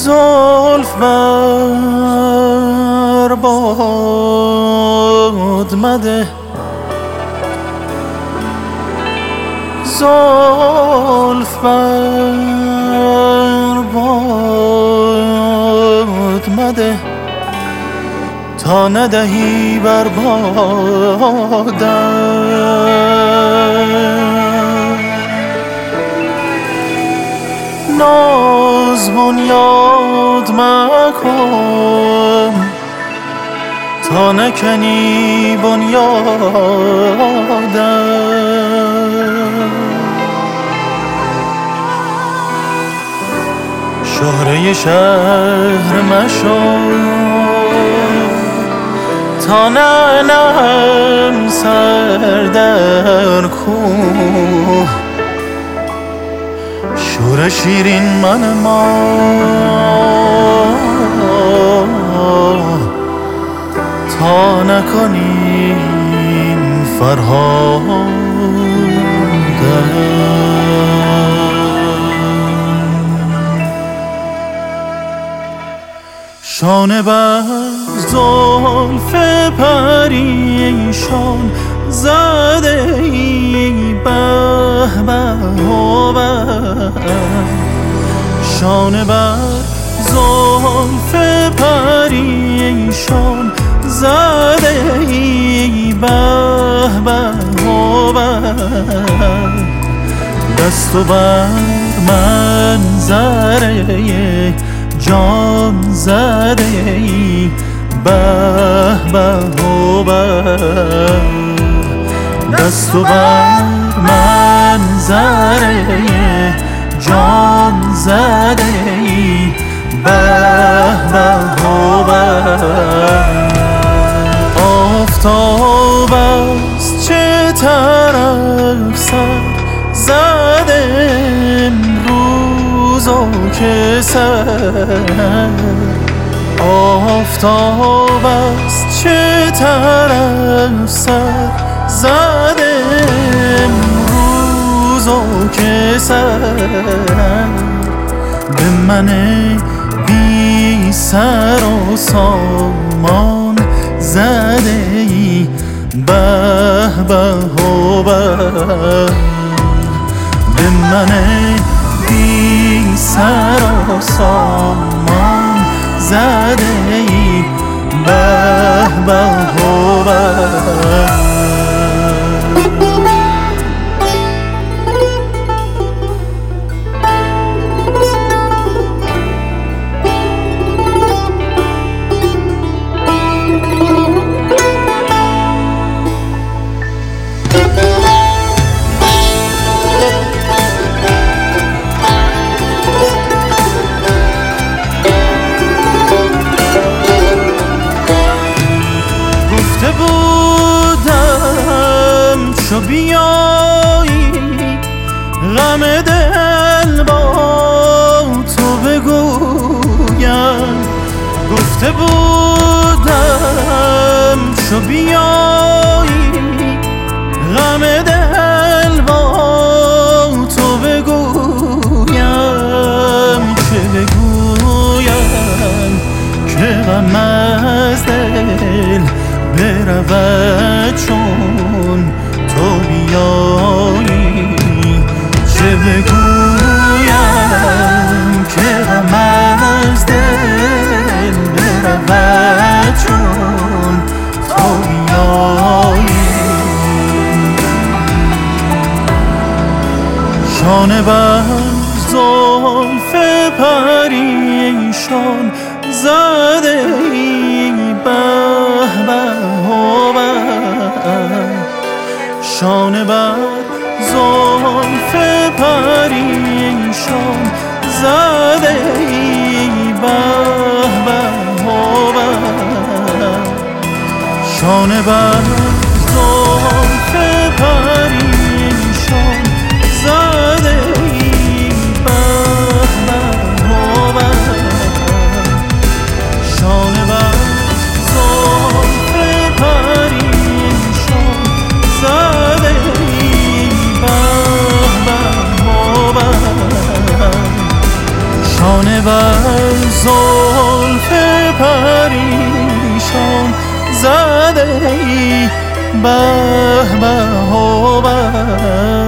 زلف بر باد مده، زلف بر باد مده، تا ندهی بر بادم. ناز بنیاد مکن تا نکنی بنیادم. شهره شهر مشو تا ننم سر در کوه. شور شیرین من ما تا نکنیم فرهادم. شانه بر زلف پریشان زده ای به به و به. شانه بر زلف پریشان زده ای به به و به. دست و بر منظره جان زده ای به به و به. دست و بر منظره جان زده ای به به و به. آفتاب از چه طرف سر زده امروز و که سر. آفتاب از چه طرف سر زده امروز و که سر. به من بی سر و سامان زده ای به به و به. به من بی سر و سامان زده ای به به و به. چو بیایی غم دل با تو بگویم. گفته بودم چو بیایی غم دل با تو بگویم. چه بگویم که غم از دل برود چون تو بیایی. چه بگویم که غم از دل برود چون تو بیایی. شانه بر زلف پریشان زده ای به به و به. شانه بر زلف پریشان زده ای به به و به. شانه بر زلف پریشان زده ای به به و به. شانه بر زلف پریشان زده ای به به و به. شانه بر زلف پریشان زده ای به به و به